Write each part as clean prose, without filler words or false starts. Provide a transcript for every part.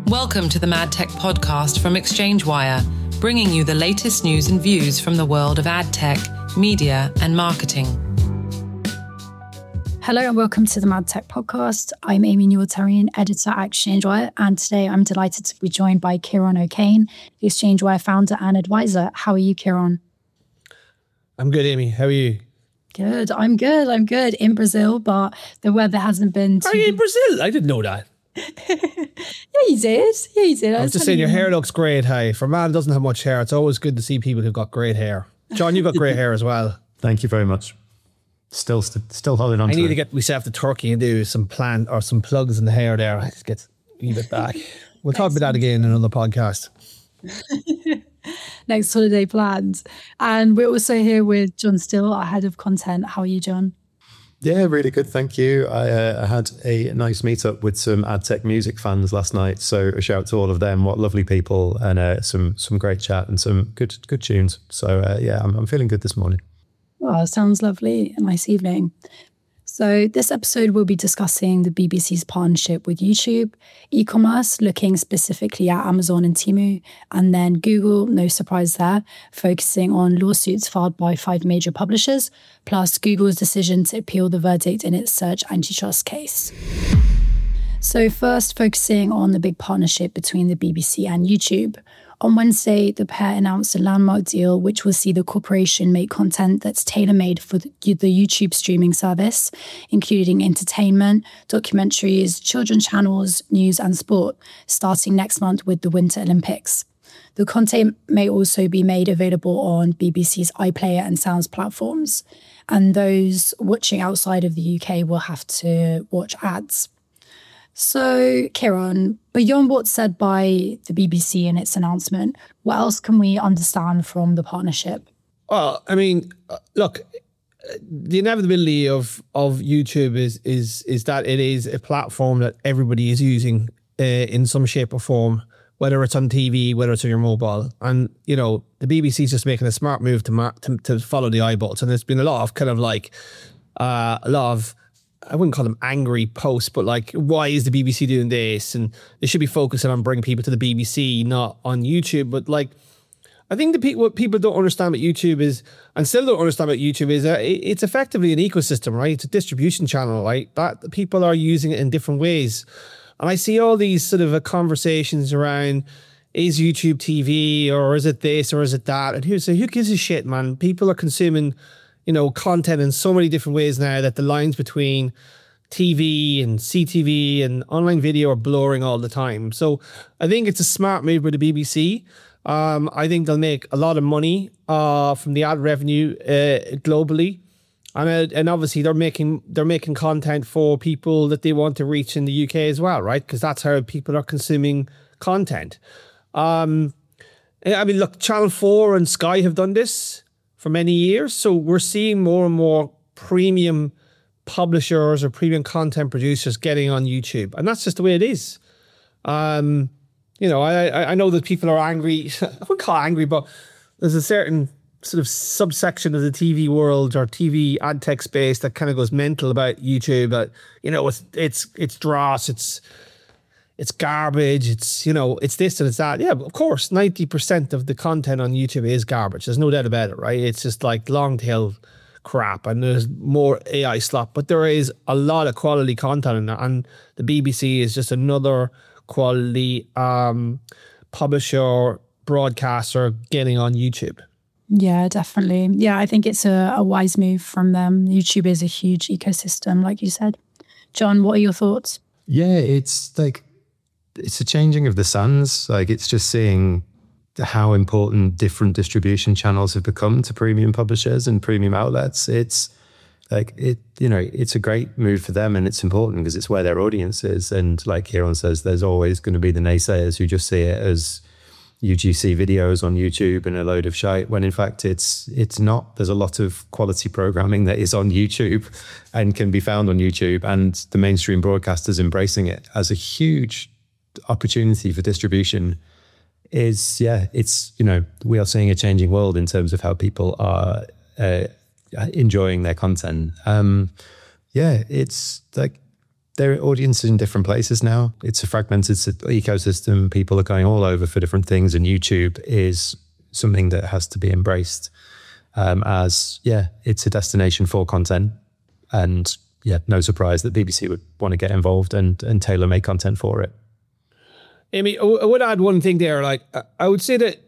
Welcome to the Mad Tech podcast from ExchangeWire, bringing you the latest news and views from the world of ad tech, media, and marketing. Hello and welcome to the Mad Tech podcast. I'm Amy Newell-Terrian, editor at ExchangeWire, and today I'm delighted to be joined by Kieran O'Kane, the ExchangeWire founder and advisor. How are you, Kieran? I'm good, Amy. How are you? Good. I'm good in Brazil, but the weather hasn't been too... Are you in Brazil? I didn't know that. Yeah, you did. I was just saying your hair looks great, hey. For a man who doesn't have much hair, it's always good to see people who've got great hair. John, you've got great hair as well. Thank you very much. Still holding on to it. I need to get myself to Turkey and do some plugs in the hair there. I just get a wee bit back. We'll talk about that again in another podcast. Next holiday plans. And we're also here with John Still, our head of content. How are you, John? Yeah, really good. Thank you. I had a nice meetup with some ad tech music fans last night. So a shout to all of them. What lovely people, and some great chat and some good tunes. So I'm feeling good this morning. Well, sounds lovely. A nice evening. So this episode will be discussing the BBC's partnership with YouTube, e-commerce, looking specifically at Amazon and Temu, and then Google, no surprise there, focusing on lawsuits filed by 5 major publishers, plus Google's decision to appeal the verdict in its search antitrust case. So first, focusing on the big partnership between the BBC and YouTube. On Wednesday, the pair announced a landmark deal which will see the corporation make content that's tailor-made for the YouTube streaming service, including entertainment, documentaries, children's channels, news and sport, starting next month with the Winter Olympics. The content may also be made available on BBC's iPlayer and Sounds platforms, and those watching outside of the UK will have to watch ads. So, Kieran, beyond what's said by the BBC in its announcement, what else can we understand from the partnership? Well, I mean, look, the inevitability of YouTube is that it is a platform that everybody is using in some shape or form, whether it's on TV, whether it's on your mobile. And, you know, the BBC is just making a smart move to follow the eyeballs. And there's been a lot of kind of like, I wouldn't call them angry posts, but like, why is the BBC doing this? And they should be focusing on bringing people to the BBC, not on YouTube. But like, I think what people don't understand about YouTube is, and still don't understand about YouTube is, it's effectively an ecosystem, right? It's a distribution channel, right? That people are using it in different ways. And I see all these sort of conversations around, is YouTube TV, or is it this, or is it that? And who gives a shit, man? People are consuming, you know, content in so many different ways now that the lines between TV and CTV and online video are blurring all the time. So I think it's a smart move by the BBC. I think they'll make a lot of money from the ad revenue globally. And obviously they're making content for people that they want to reach in the UK as well, right? Because that's how people are consuming content. I mean, look, Channel 4 and Sky have done this for many years. So we're seeing more and more premium publishers or premium content producers getting on YouTube. And that's just the way it is. You know, I know that people are angry. I wouldn't call it angry, but there's a certain sort of subsection of the TV world or TV ad tech space that kind of goes mental about YouTube. That, you know, it's dross, it's garbage, it's, you know, it's this and it's that. Yeah, of course, 90% of the content on YouTube is garbage. There's no doubt about it, right? It's just like long tail crap and there's more AI slop, but there is a lot of quality content in that. And the BBC is just another quality publisher, broadcaster getting on YouTube. Yeah, definitely. Yeah, I think it's a wise move from them. YouTube is a huge ecosystem, like you said. John, what are your thoughts? Yeah, it's a changing of the sands. Like, it's just seeing how important different distribution channels have become to premium publishers and premium outlets. It's like, it's a great move for them, and it's important because it's where their audience is. And like Kieran says, there's always going to be the naysayers who just see it as UGC videos on YouTube and a load of shite, when in fact it's not. There's a lot of quality programming that is on YouTube and can be found on YouTube, and the mainstream broadcasters embracing it as a huge opportunity for distribution is, it's, you know, we are seeing a changing world in terms of how people are enjoying their content. It's like, their audience is in different places now. It's a fragmented ecosystem. People are going all over for different things, and YouTube is something that has to be embraced it's a destination for content. And no surprise that BBC would want to get involved and tailor-make content for it. Amy, I would add one thing there. Like, I would say that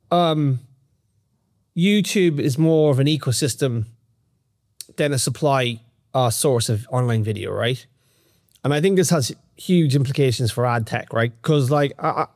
YouTube is more of an ecosystem than a supply source of online video, right? And I think this has huge implications for ad tech, right? Because like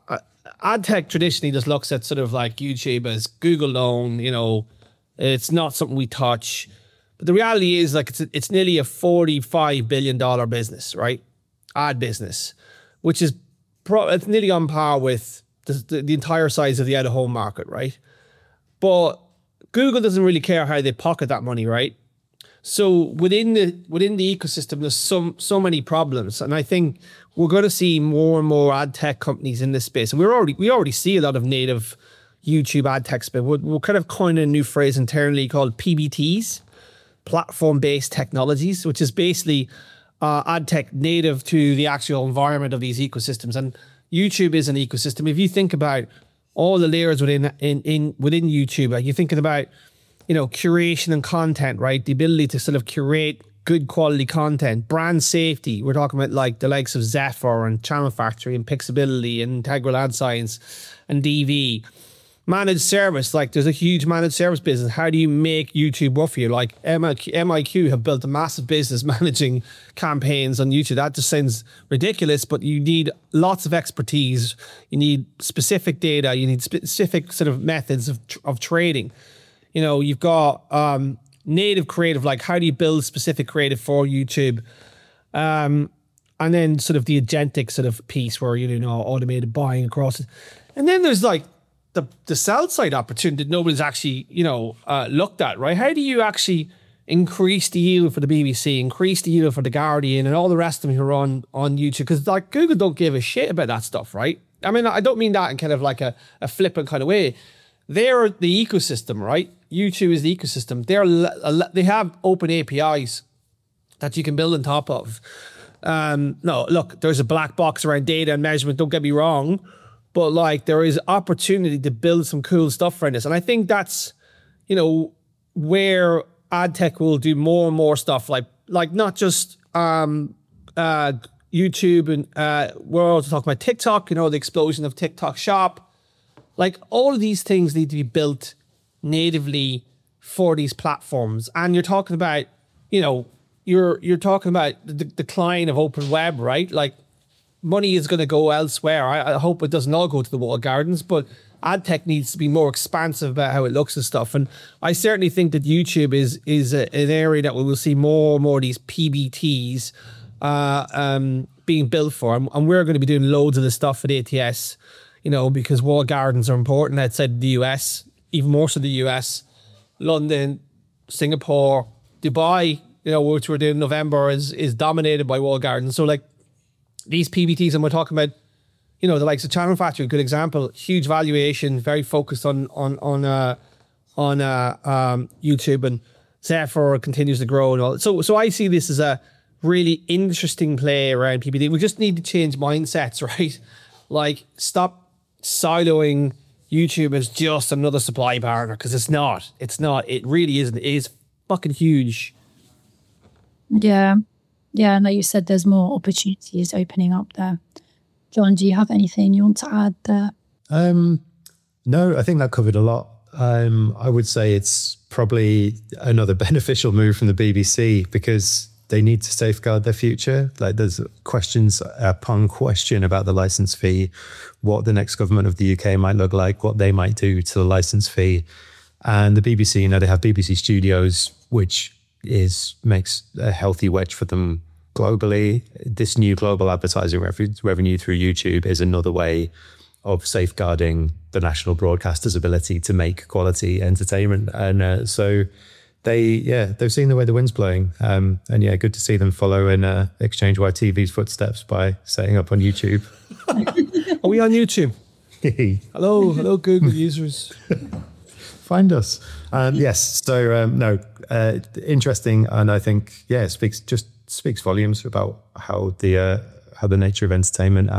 ad tech traditionally just looks at sort of like YouTube as Google own, it's not something we touch. But the reality is like it's nearly a $45 billion business, right? Ad business, which is it's nearly on par with the entire size of the out-of-home market, right? But Google doesn't really care how they pocket that money, right? So within the ecosystem, there's so many problems, and I think we're going to see more and more ad tech companies in this space. And we already see a lot of native YouTube ad tech space. We're kind of coining a new phrase internally called PBTs, platform-based technologies, which is basically ad tech native to the actual environment of these ecosystems. And YouTube is an ecosystem. If you think about all the layers within YouTube, like you're thinking about curation and content, right? The ability to sort of curate good quality content, brand safety. We're talking about like the likes of Zephyr and Channel Factory and Pixability and Integral Ad Science and DV. Managed service, like there's a huge managed service business. How do you make YouTube work for you? Like MIQ have built a massive business managing campaigns on YouTube. That just sounds ridiculous, but you need lots of expertise. You need specific data. You need specific sort of methods of trading. You've got native creative, like how do you build specific creative for YouTube? And then sort of the agentic sort of piece where, automated buying across it. And then there's like the sell side opportunity that nobody's actually, looked at, right? How do you actually increase the yield for the BBC, increase the yield for the Guardian and all the rest of them who are on YouTube? Because like Google don't give a shit about that stuff, right? I mean, I don't mean that in kind of like a flippant kind of way. They're the ecosystem, right? YouTube is the ecosystem. They have open APIs that you can build on top of. No, look, there's a black box around data and measurement, don't get me wrong, but like there is opportunity to build some cool stuff around this. And I think that's, where ad tech will do more and more stuff like not just YouTube, and we're also talking about TikTok, the explosion of TikTok Shop. Like all of these things need to be built natively for these platforms. And you're talking about, you're talking about the decline of open web, right? Like money is going to go elsewhere. I hope it doesn't all go to the walled gardens, but ad tech needs to be more expansive about how it looks and stuff. And I certainly think that YouTube is an area that we will see more and more of these PBTs being built for. And we're going to be doing loads of this stuff at ATS, because walled gardens are important outside the US, even more so the US, London, Singapore, Dubai, which we're doing in November is dominated by walled gardens. So like these PBTs, and we're talking about, the likes of Channel Factory, good example, huge valuation, very focused on YouTube, and Zephyr continues to grow and all. So I see this as a really interesting play around PBT. We just need to change mindsets, right? Like stop siloing YouTube as just another supply partner, because it's not. It really isn't. It is fucking huge. Yeah. Yeah, no, you said there's more opportunities opening up there. John, do you have anything you want to add there? No, I think that covered a lot. I would say it's probably another beneficial move from the BBC because they need to safeguard their future. Like there's questions upon question about the license fee, what the next government of the UK might look like, what they might do to the license fee. And the BBC, they have BBC Studios, which makes a healthy wedge for them globally. This new global advertising revenue through YouTube is another way of safeguarding the national broadcaster's ability to make quality entertainment. And so they've seen the way the wind's blowing. And good to see them follow in Exchange-wide TV's footsteps by setting up on YouTube. Are we on YouTube? Hello, Google users. Find us. Yes. So, interesting. And I think, it speaks just speaks volumes about how the nature of entertainment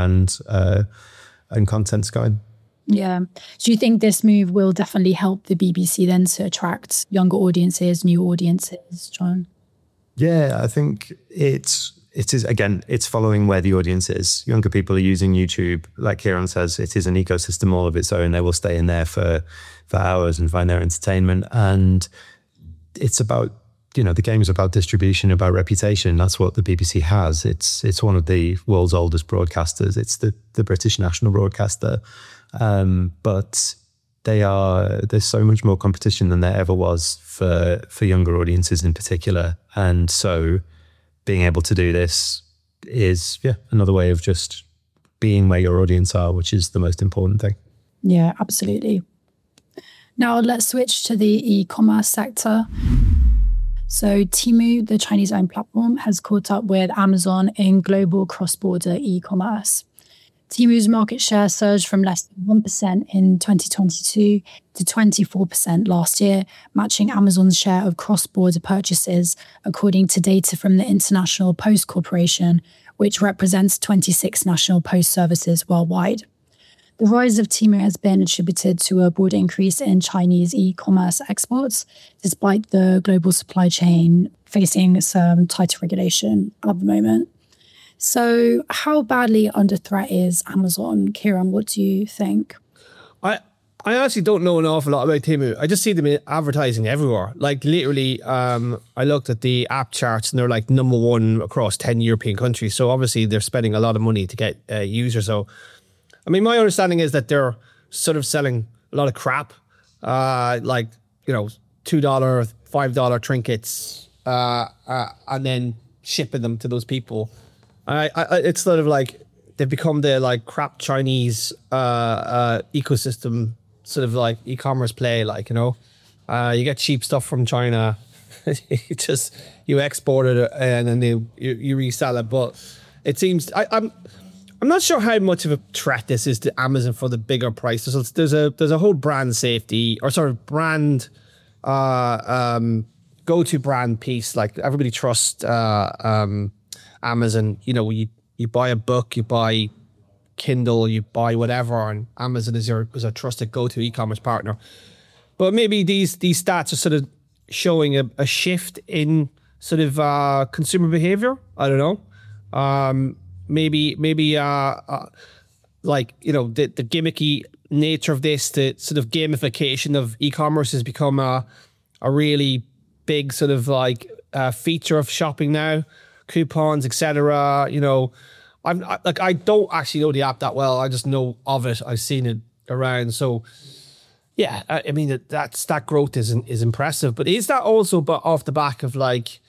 and content's going. Yeah. Do you think this move will definitely help the BBC then to attract younger audiences, new audiences, John? Yeah, I think it is, again, it's following where the audience is. Younger people are using YouTube. Like Kieran says, it is an ecosystem all of its own. They will stay in there for hours and find their entertainment. And it's about, the game's about distribution, about reputation. That's what the BBC has. It's one of the world's oldest broadcasters. It's the British national broadcaster. But there's so much more competition than there ever was for younger audiences in particular. And so being able to do this is another way of just being where your audience are, which is the most important thing. Yeah, absolutely. Now let's switch to the e-commerce sector. So Temu, the Chinese-owned platform, has caught up with Amazon in global cross-border e-commerce. Temu's market share surged from less than 1% in 2022 to 24% last year, matching Amazon's share of cross-border purchases, according to data from the International Post Corporation, which represents 26 national post services worldwide. The rise of Temu has been attributed to a broad increase in Chinese e-commerce exports, despite the global supply chain facing some tighter regulation at the moment. So how badly under threat is Amazon? Kieran, what do you think? I actually don't know an awful lot about Temu. I just see them advertising everywhere. Like literally, I looked at the app charts and they're like number one across 10 European countries. So obviously they're spending a lot of money to get users. So, I mean, my understanding is that they're sort of selling a lot of crap, like, $2, $5 trinkets, and then shipping them to those people. It's sort of like they've become the like crap Chinese ecosystem, sort of like e-commerce play. Like, you get cheap stuff from China, you export it and then you resell it. But it seems I'm not sure how much of a threat this is to Amazon for the bigger price. There's a whole brand safety or sort of brand go-to brand piece. Like everybody trusts Amazon. You buy a book, you buy Kindle, you buy whatever, and Amazon is a trusted go-to e-commerce partner. But maybe these stats are sort of showing a shift in sort of consumer behavior. I don't know. Maybe like, the gimmicky nature of this, the sort of gamification of e-commerce has become a really big sort of like feature of shopping now. Coupons, etc. I don't actually know the app that well. I just know of it. I've seen it around. So yeah, I mean that growth is impressive. But is that also off the back of like,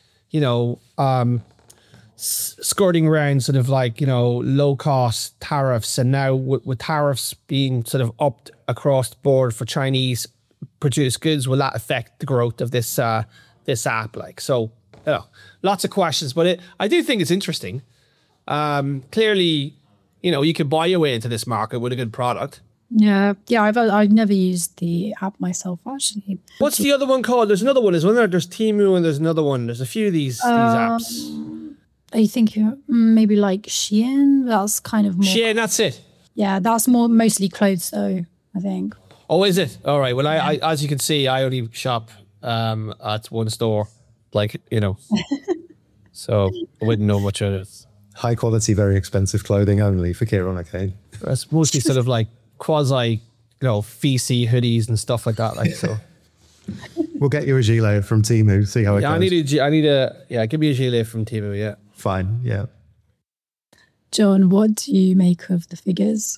skirting around sort of like, low cost tariffs, and now with tariffs being sort of upped across the board for Chinese produced goods, will that affect the growth of this app? Like, so, lots of questions, but I do think it's interesting. Clearly, you can buy your way into this market with a good product. Yeah. I've never used the app myself, actually. What's the other one called? There's another one. There's Temu, and there's another one. There's a few of these apps. I think maybe like Shein. That's kind of more. Shein, that's it. Yeah, that's mostly clothes, though, I think. Oh, is it? All right. Well, I as you can see, I only shop at one store. Like, so I wouldn't know much of it. High quality, very expensive clothing only for Kieran O'Kane. It's mostly sort of like quasi, fecy hoodies and stuff like that. Like, so. We'll get you a gilet from Temu, see how it goes. Give me a gilet from Temu, yeah. Fine, yeah. John, what do you make of the figures?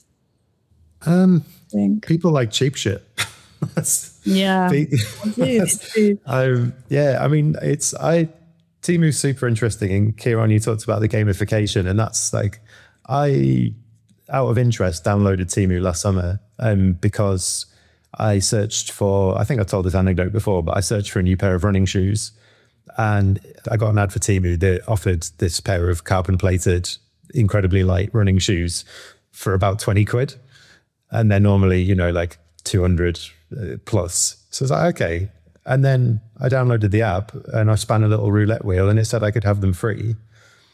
People like cheap shit. Yeah. Temu's super interesting. And Kieran, you talked about the gamification, and that's like, I, out of interest, downloaded Temu last summer because I searched for, I think I told this anecdote before, but I searched for a new pair of running shoes, and I got an ad for Temu that offered this pair of carbon plated, incredibly light running shoes for about 20 quid. And they're normally, like 200 plus. So I was like, okay. And then I downloaded the app and I span a little roulette wheel and it said I could have them free.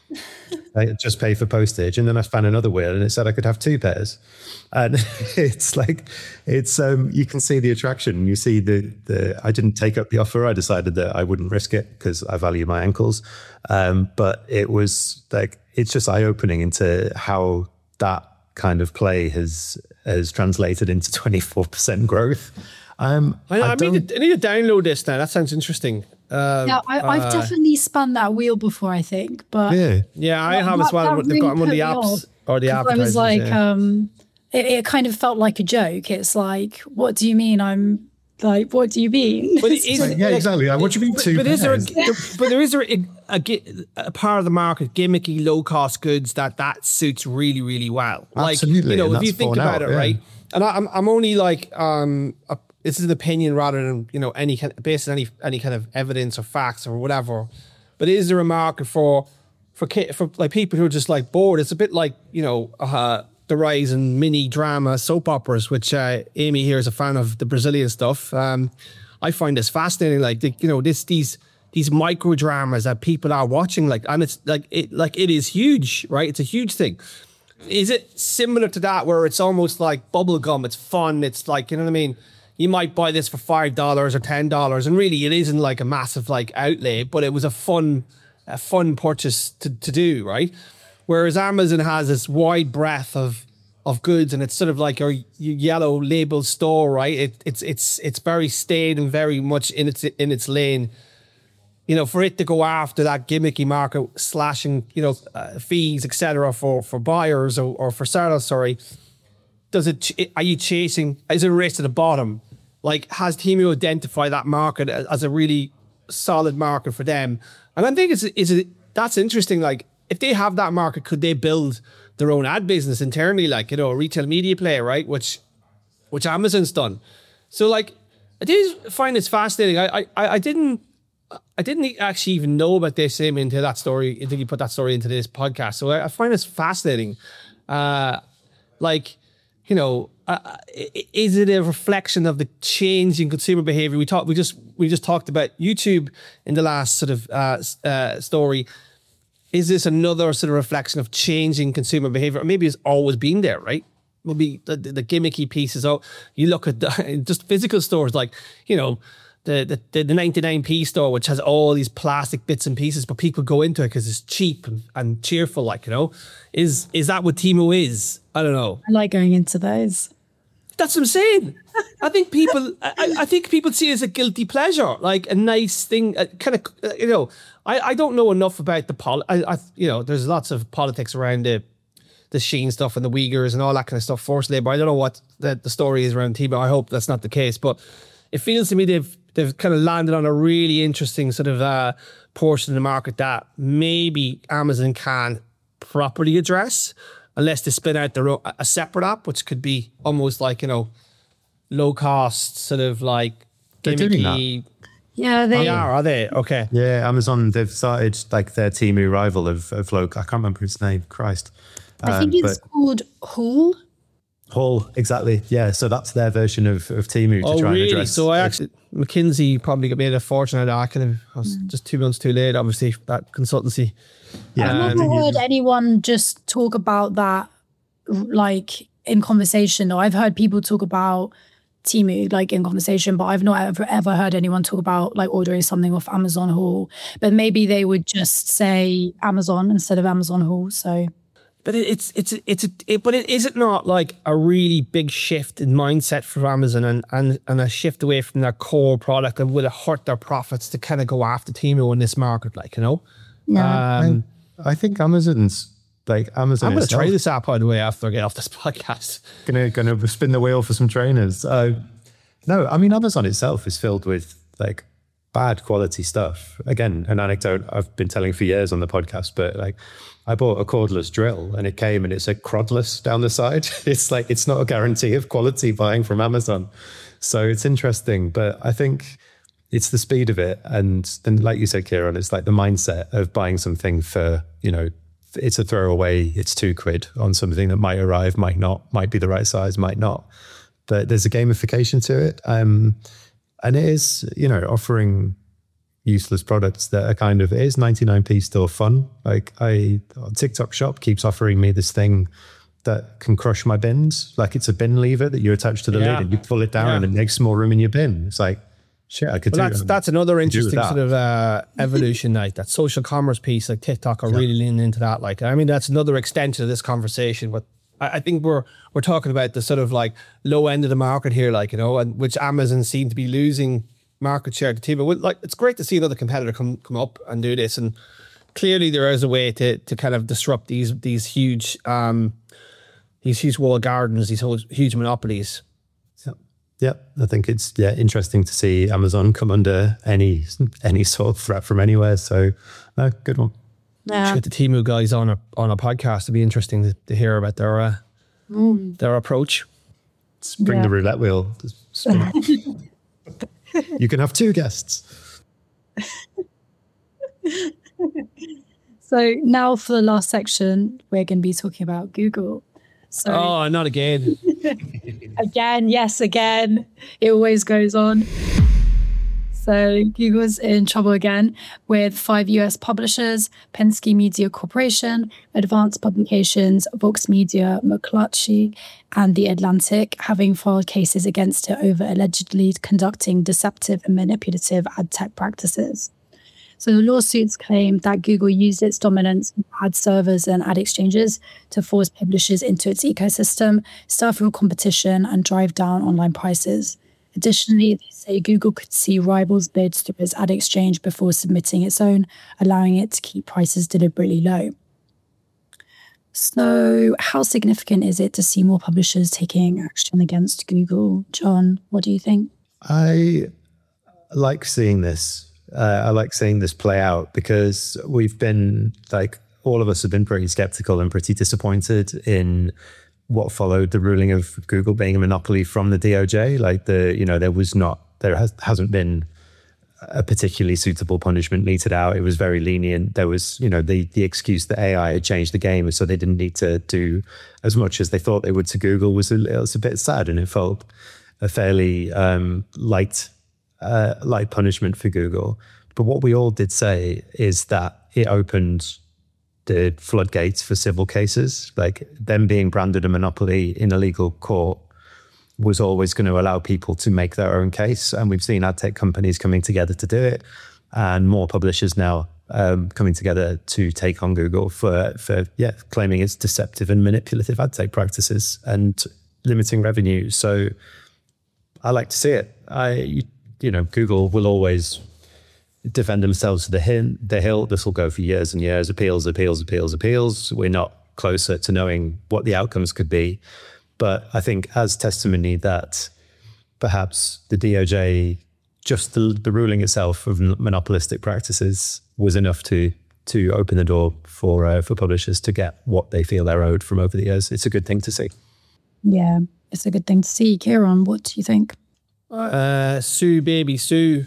I just pay for postage. And then I found another wheel and it said I could have 2 pairs. And it's like, you can see the attraction. You see I didn't take up the offer. I decided that I wouldn't risk it because I value my ankles. But it was like, it's just eye-opening into how that kind of play has translated into 24% growth. I need to download this now. That sounds interesting. I've definitely spun that wheel before, I think. But yeah, I have as well. They've got them on the apps or the advertisers. I was like, it kind of felt like a joke. It's like, what do you mean? I'm like, what do you mean? But exactly. Like, what do you mean 2 pairs? There is a part of the market, gimmicky, low-cost goods that suits really, really well. Absolutely. Like, if you think about it, right? And I'm only like, this is an opinion rather than, any kind based on any kind of evidence or facts or whatever. But is there a market for like people who are just like bored? It's a bit like, the rise in mini drama soap operas, which Amy here is a fan of the Brazilian stuff. I find this fascinating. Like, these micro dramas that people are watching, and it's it is huge, right? It's a huge thing. Is it similar to that where it's almost like bubblegum? It's fun. It's like, you know what I mean? You might buy this for $5 or $10, and really it isn't like a massive like outlay, but it was a fun purchase to do, right? Whereas Amazon has this wide breadth of goods, and it's sort of like your yellow label store, right? It's very staid and very much in its lane. For it to go after that gimmicky market, slashing fees, etc. for buyers or for sellers, sorry. Are you chasing? Is it a race to the bottom? Like, has Temu identified that market as a really solid market for them? And I think that's interesting. Like, if they have that market, could they build their own ad business internally, like, a retail media player, right? Which Amazon's done. So, like, I did find this fascinating. I didn't actually even know about this into that story. I think you put that story into this podcast. So I find this fascinating. Is it a reflection of the change in consumer behavior? We just talked about YouTube in the last sort of story. Is this another sort of reflection of changing consumer behavior? Or maybe it's always been there, right? Maybe the gimmicky pieces. You look at just physical stores, like, the 99p store, which has all these plastic bits and pieces, but people go into it because it's cheap and cheerful, like, is that what Temu is? I don't know. I like going into those. That's what I'm saying. I think people see it as a guilty pleasure, like a nice thing, kind of, I don't know enough about there's lots of politics around the Shein stuff and the Uyghurs and all that kind of stuff, forced labor. I don't know what the story is around Temu. I hope that's not the case, but it feels to me they've kind of landed on a really interesting sort of portion of the market that maybe Amazon can properly address, unless they spin out a separate app, which could be almost like, low cost, sort of like they're doing that. Yeah, they are they? Okay. Yeah, Amazon, they've started like their Temu rival of low. I can't remember his name. Christ. I think it's called Haul, exactly. Yeah, so that's their version of Temu to try and address. So McKinsey probably made a fortune out of that. I was just 2 months too late, obviously, that consultancy. Yeah. I've never heard anyone just talk about that, like, in conversation. Or I've heard people talk about Temu, like, in conversation, but I've not ever heard anyone talk about, like, ordering something off Amazon Haul. But maybe they would just say Amazon instead of Amazon Haul, so... But is it not like a really big shift in mindset for Amazon and a shift away from their core product, and would it hurt their profits to kind of go after Temu in this market, like, No. I think Amazon's like Amazon. I'm going to try this app, by the way, after I get off this podcast. Gonna spin the wheel for some trainers. No, I mean, Amazon itself is filled with like bad quality stuff. Again, an anecdote I've been telling for years on the podcast, but like, I bought a cordless drill and it came and it said crodless down the side. It's like, it's not a guarantee of quality buying from Amazon. So it's interesting, but I think it's the speed of it. And then, like you said, Kieran, it's like the mindset of buying something for, it's a throwaway, it's £2 on something that might arrive, might not, might be the right size, might not. But there's a gamification to it. And it is, offering useless products that are kind of, is 99p still fun? Like TikTok Shop keeps offering me this thing that can crush my bins. Like it's a bin lever that you attach to the lid and you pull it down and it makes more room in your bin. It's like, shit, I could do that. That's another interesting sort of evolution, like that social commerce piece, like TikTok are really leaning into that. Like, I mean, that's another extension of this conversation, but I think we're talking about the sort of like low end of the market here, like, you know, and which Amazon seem to be losing market share to Temu. Like, it's great to see another competitor come up and do this, and clearly there is a way to kind of disrupt these huge walled gardens, these huge monopolies. Yeah, I think it's interesting to see Amazon come under any sort of threat from anywhere. So, good one. Yeah. Get the Temu guys on a podcast. It'd be interesting to hear about their approach. Bring the roulette wheel. You can have 2 guests. So now for the last section, we're going to be talking about Google. So, not again. Again. It always goes on. So Google's in trouble again with 5 US publishers, Penske Media Corporation, Advanced Publications, Vox Media, McClatchy, and The Atlantic, having filed cases against it over allegedly conducting deceptive and manipulative ad tech practices. So the lawsuits claim that Google used its dominance in ad servers and ad exchanges to force publishers into its ecosystem, stifle competition, and drive down online prices. Additionally, they say Google could see rivals' bids through its ad exchange before submitting its own, allowing it to keep prices deliberately low. So how significant is it to see more publishers taking action against Google? John, what do you think? I like seeing this. I like seeing this play out because we've been, like, all of us have been pretty skeptical and pretty disappointed in what followed the ruling of Google being a monopoly from the DOJ. Like, there hasn't been a particularly suitable punishment meted out. It was very lenient. There was, the excuse that AI had changed the game, so they didn't need to do as much as they thought they would to Google was a bit sad, and it felt a fairly light punishment for Google. But what we all did say is that it opened the floodgates for civil cases. Like, them being branded a monopoly in a legal court was always going to allow people to make their own case. And we've seen ad tech companies coming together to do it, and more publishers now coming together to take on Google for claiming its deceptive and manipulative ad tech practices and limiting revenue. So I like to see it. Google will always defend themselves to the hill. This will go for years and years. Appeals. We're not closer to knowing what the outcomes could be. But I think as testimony that perhaps the DOJ, just the ruling itself of monopolistic practices was enough to open the door for publishers to get what they feel they're owed from over the years. It's a good thing to see. Yeah, it's a good thing to see. Kieran, what do you think? Sue, baby, Sue.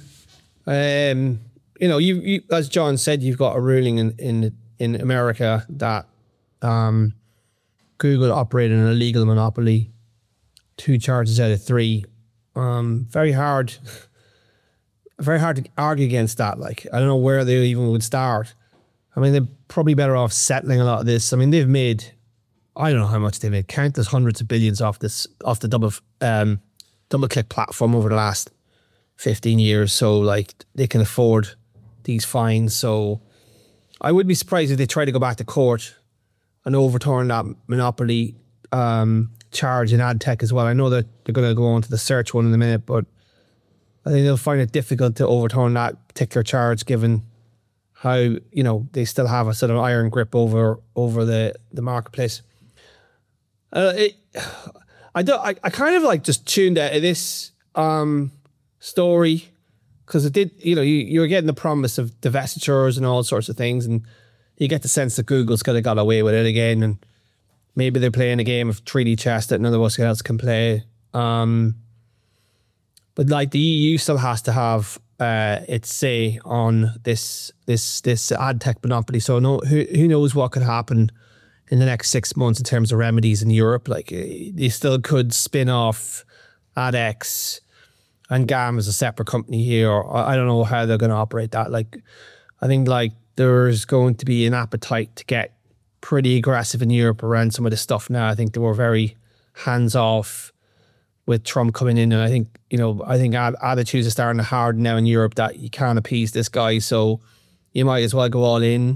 You as John said, you've got a ruling in America that Google operated an illegal monopoly. 2 charges out of 3. Very hard to argue against that. Like, I don't know where they even would start. I mean, they're probably better off settling a lot of this. I mean, they've made, I don't know how much they made, countless hundreds of billions off the DoubleClick platform over the last 15 years. So, like, they can afford these fines. So I would be surprised if they try to go back to court and overturn that monopoly charge in ad tech as well. I know that they're going to go on to the search one in a minute, but I think they'll find it difficult to overturn that particular charge given how, they still have a sort of iron grip over the marketplace. I kind of like just tuned out of this story because it did, you're getting the promise of divestitures and all sorts of things, and you get the sense that Google's kind of got away with it again, and maybe they're playing a game of 3D chess that none of us else can play. But like, the EU still has to have its say on this ad tech monopoly. So who knows what could happen in the next 6 months in terms of remedies in Europe. Like, they still could spin off AdX and GAM is a separate company here. Or I don't know how they're going to operate that. Like, I think like there's going to be an appetite to get pretty aggressive in Europe around some of this stuff now. I think they were very hands off with Trump coming in, and I think attitudes are starting to harden now in Europe that you can't appease this guy, so you might as well go all in.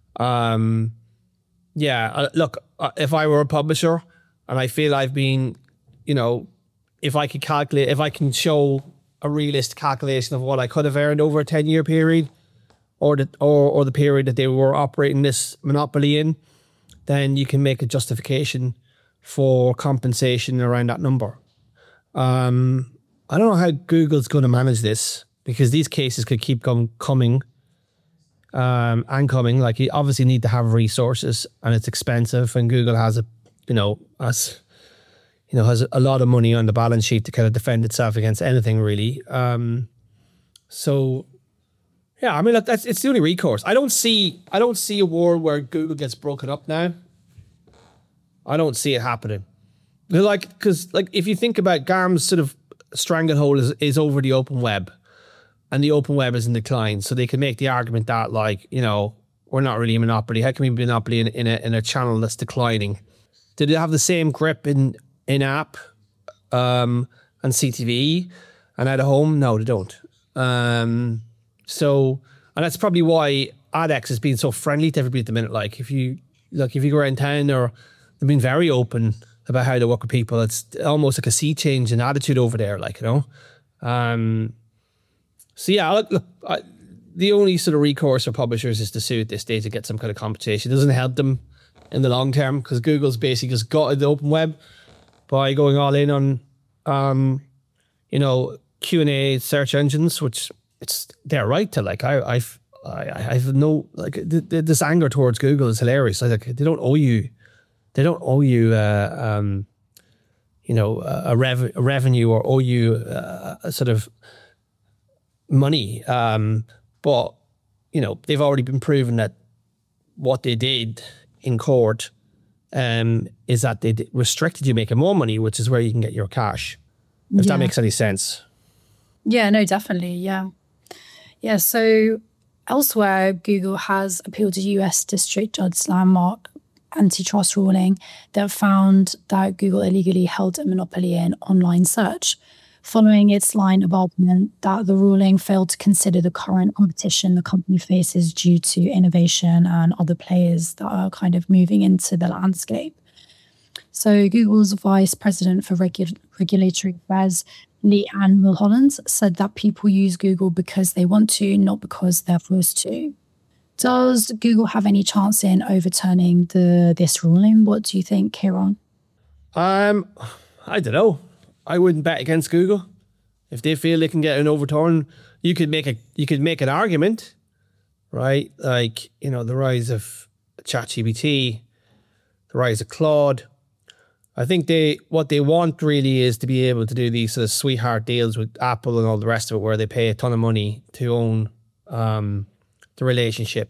Look, if I were a publisher and I feel I've been, if I can show a realistic calculation of what I could have earned over a 10-year period, or the period that they were operating this monopoly in, then you can make a justification for compensation around that number. I don't know how Google's going to manage this, because these cases could keep coming. Like, you obviously need to have resources, and it's expensive, and Google has has a lot of money on the balance sheet to kind of defend itself against anything, really. It's the only recourse. I don't see a world where Google gets broken up now. I don't see it happening. Because if you think about GAM's sort of stranglehold is over the open web, and the open web is in decline, so they can make the argument that we're not really a monopoly. How can we be a monopoly in a channel that's declining? Do they have the same grip in app and CTV and out of home? No, they don't. And that's probably why AdX has been so friendly to everybody at the minute. Like, if you go around town, or they've been very open about how they work with people. It's almost like a sea change in attitude over there, the only sort of recourse for publishers is to sue at this stage to get some kind of compensation. It doesn't help them in the long term, because Google's basically just gutted the open web by going all in on, Q&A search engines, which it's their right to. I've no this anger towards Google is hilarious. They don't owe you. They don't owe you, a revenue, or owe you a sort of money. But they've already been proven that what they did in court is that they restricted you making more money, which is where you can get your cash. If that makes any sense. Yeah, no, definitely. Yeah. Yeah. So elsewhere, Google has appealed to US District Judge's landmark antitrust ruling that found that Google illegally held a monopoly in online search, following its line of argument that the ruling failed to consider the current competition the company faces due to innovation and other players that are kind of moving into the landscape. So Google's Vice President for Regulatory Affairs, Leanne Mulholland, said that people use Google because they want to, not because they're forced to. Does Google have any chance in overturning this ruling? What do you think, Kieran? I don't know. I wouldn't bet against Google. If they feel they can get an overturn, you could make an argument, right? Like, the rise of ChatGPT, the rise of Claude. I think what they want really is to be able to do these sort of sweetheart deals with Apple and all the rest of it, where they pay a ton of money to own the relationship.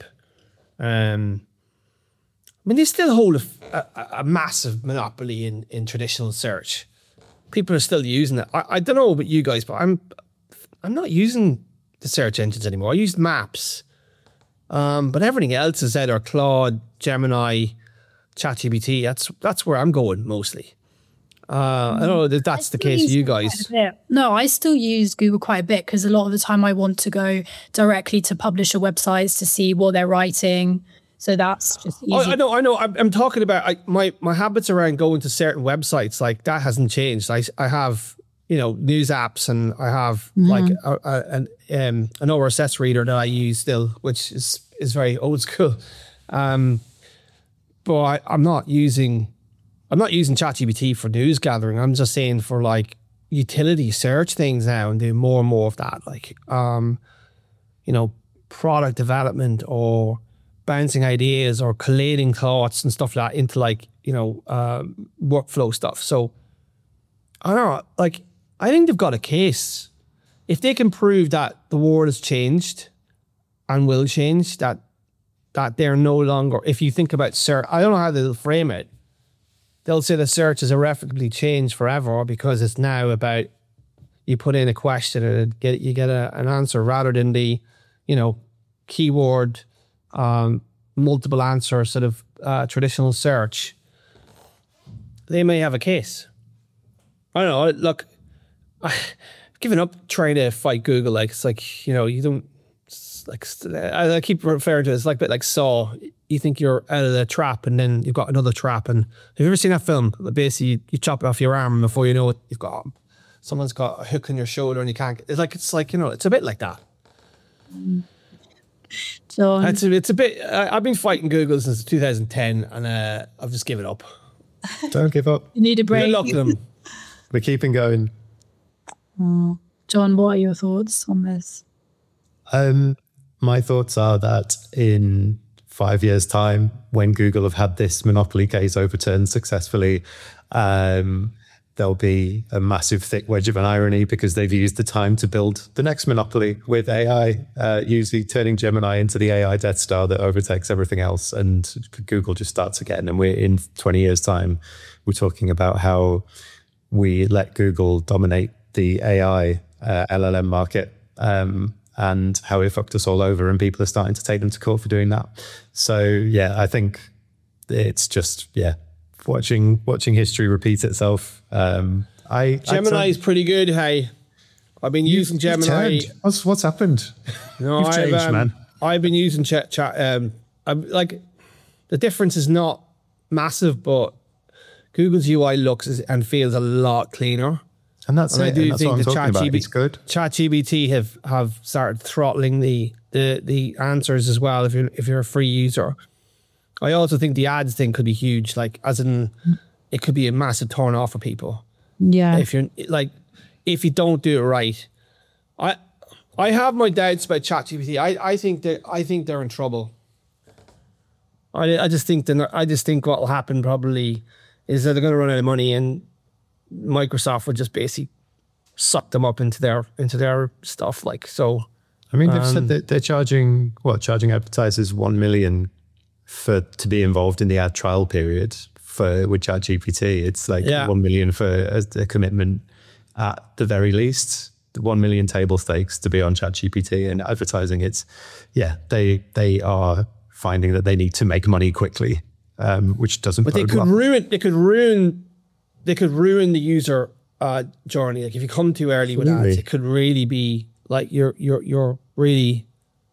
They still hold a massive monopoly in traditional search. People are still using it. I don't know about you guys, but I'm not using the search engines anymore. I use Maps, but everything else is either Claude, Gemini, ChatGPT. That's where I'm going mostly. I don't know if that's the case for you guys. No, I still use Google quite a bit, because a lot of the time I want to go directly to publisher websites to see what they're writing. So that's just easy. I know. I'm talking about my habits around going to certain websites. Like, that hasn't changed. I have, news apps, and I have like an RSS reader that I use still, which is very old school. But I'm not using ChatGPT for news gathering. I'm just saying for like utility search things now, and do more and more of that. Like, product development, or bouncing ideas, or collating thoughts and stuff like that into workflow stuff. So I don't know. Like, I think they've got a case. If they can prove that the world has changed and will change, that they're no longer, if you think about search, I don't know how they'll frame it. They'll say the search has irrevocably changed forever, because it's now about you put in a question and you get an answer rather than the, keyword, multiple answer sort of traditional search, they may have a case. I don't know. Look, I've given up trying to fight Google. Like, it's like, you don't, like, I keep referring to it, it's like a bit like Saw. You think you're out of the trap and then you've got another trap. And have you ever seen that film? Basically, you chop off your arm and before you know it, someone's got a hook in your shoulder and you can't, it's like, it's a bit like that. So it's a bit, I've been fighting Google since 2010 and I've just given up. Don't give up. you need a break. Good luck to them. We're keeping going. John, what are your thoughts on this? My thoughts are that in 5 years' time, when Google have had this monopoly case overturned successfully, there'll be a massive thick wedge of an irony because they've used the time to build the next monopoly with AI, usually turning Gemini into the AI Death Star that overtakes everything else. And Google just starts again. And we're in 20 years' time, we're talking about how we let Google dominate the AI LLM market. And how it fucked us all over, and people are starting to take them to court for doing that. So yeah, I think it's just watching history repeat itself. Gemini is pretty good. Hey, I've been using Gemini. What's happened? No, You've changed, man. I've been using chat. I'm like, the difference is not massive, but Google's UI looks and feels a lot cleaner. And that's I do think the ChatGPT have started throttling the answers as well. If you're a free user, I also think the ads thing could be huge. Like, as in, it could be a massive turn off for people. Yeah. If you don't do it right, I have my doubts about ChatGPT. I think they're in trouble. I just think what will happen probably is that they're going to run out of money and Microsoft would just basically suck them up into their stuff. Like, so, I mean, they've said that they're charging advertisers $1 million to be involved in the ad trial period with ChatGPT. It's like $1 million for a commitment at the very least. 1 million table stakes to be on ChatGPT and advertising. They are finding that they need to make money quickly, which doesn't. But they could ruin the user journey. Like, if you come too early with ads, it could really be like you're really,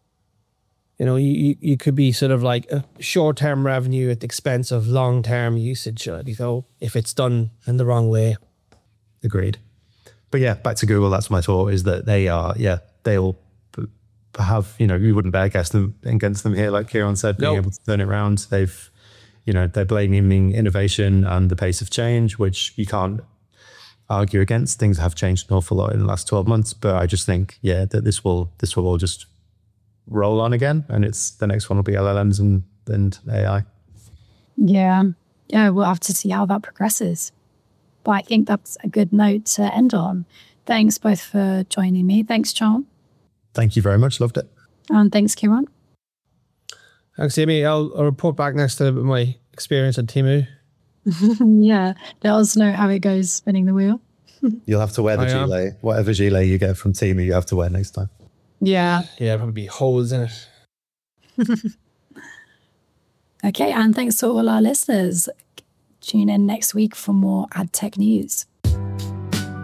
you could be sort of like a short-term revenue at the expense of long-term usage. If it's done in the wrong way. Agreed. But yeah, back to Google. That's my thought, is that they'll have, you wouldn't bear against them here, like Kieran said, being able to turn it around. They're blaming innovation and the pace of change, which you can't argue against. Things have changed an awful lot in the last 12 months, but I just think, that this will all just roll on again, and the next one will be LLMs and AI. Yeah, we'll have to see how that progresses. But I think that's a good note to end on. Thanks both for joining me. Thanks, John. Thank you very much. Loved it. And thanks, Kieran. Thanks, Amy. I'll report back next to my experience at Temu. Yeah, let us know how it goes spinning the wheel. You'll have to wear the gilet. Whatever gilet you get from Temu, you have to wear next time. Yeah. Yeah, probably be holes in it. Okay, and thanks to all our listeners. Tune in next week for more ad tech news.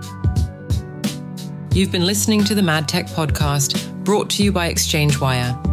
You've been listening to the Mad Tech Podcast, brought to you by Exchange Wire.